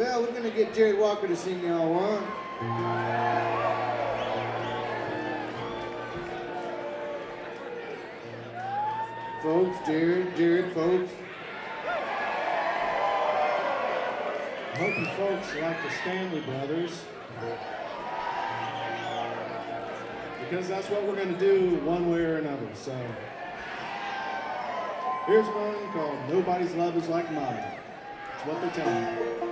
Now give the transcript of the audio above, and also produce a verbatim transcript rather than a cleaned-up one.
Well, we're gonna get Jared Walker to sing y'all one. Folks, Jared, Jared, folks. I hope you folks like the Stanley Brothers. Because that's what we're going to do one way or another. So here's one called Nobody's Love Is Like Mine. It's what they tell me.